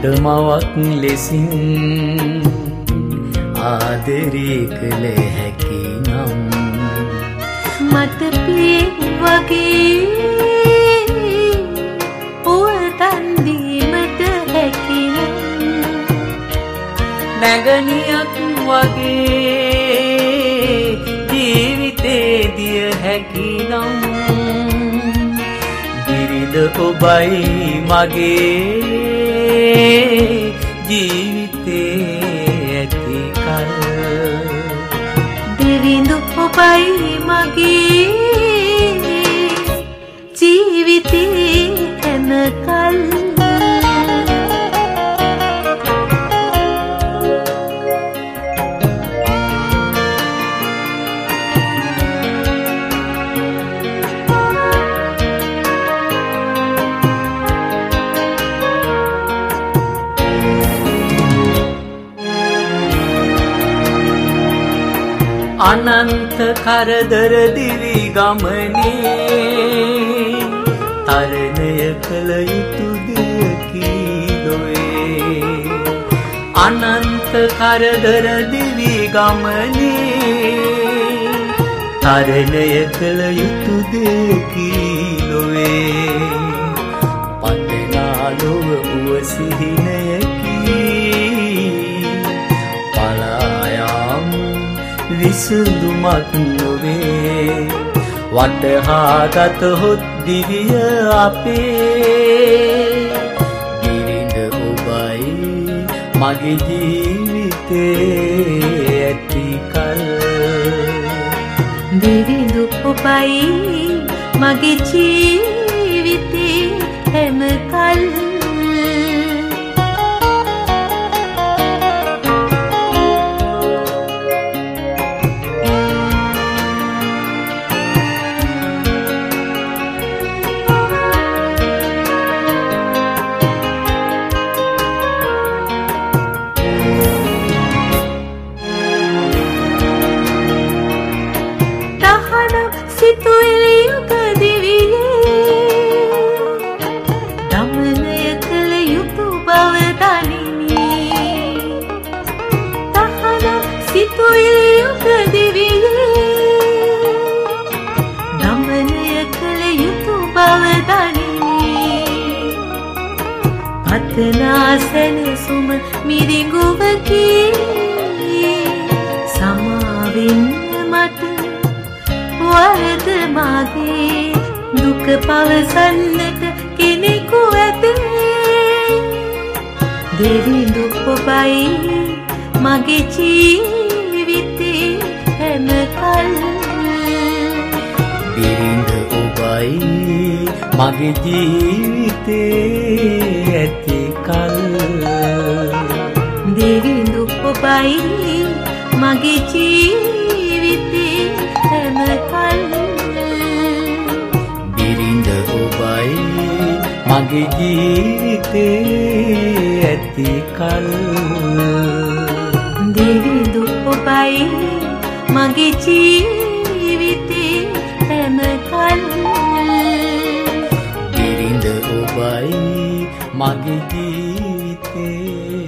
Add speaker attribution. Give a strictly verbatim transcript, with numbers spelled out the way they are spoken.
Speaker 1: මට මවක් ලෙසින් ආදරේ කළ හැකි නම්
Speaker 2: මට පියෙක් වගේ උවතන් දීමට හැකි නම්
Speaker 1: නැගණියක් වගේ ජීවිතේ දිය හැකි නම් බිරිඳ ඔබයි මගේ ජීවිතේ ඇති කල්
Speaker 2: බිරිඳ ඔබයි මගේ ජීවිතේ හැම කල්
Speaker 1: අනන්ත කරදර දිවි ගමනේ තරණය කළ යුතු දෙයකි ලොවේ අනන්ත කරදර දිවි ගමනේ තරණය කළ යුතු දෙයකි ලොවේ පතනා ලොව උවසිහිනයකි පලායාම විසඳුමක් නොවේ වටහා ගතහොත් දිවිය අපේ බිරිඳ ඔබයි මගේ ජීවිතේ ඇති කල්
Speaker 2: බිරිඳ ඔබයි මගේ ජීවිතේ හැම කල් පතනා සැනසුම මිරිඟුවකි සමාවෙන්න මට වරද මාගේ දුක පවසන්නට කෙනෙකු ඇත බිරිඳ ඔබයි මගේ ජීවිතේ හැම කල්
Speaker 1: බිරිඳ ඔබයි මගේ ජීවිතේ ඇති කල්
Speaker 2: බිරිඳ ඔබයි මගේ ජීවිතේ හැම කල්
Speaker 1: බිරිඳ ඔබයි මගේ ජීවිතේ ඇති කල්
Speaker 2: බිරිඳ ඔබයි මගේ ජීවිතේ හැම කල්
Speaker 1: බිරිඳ ඔබයි මගේ ජීවිතේ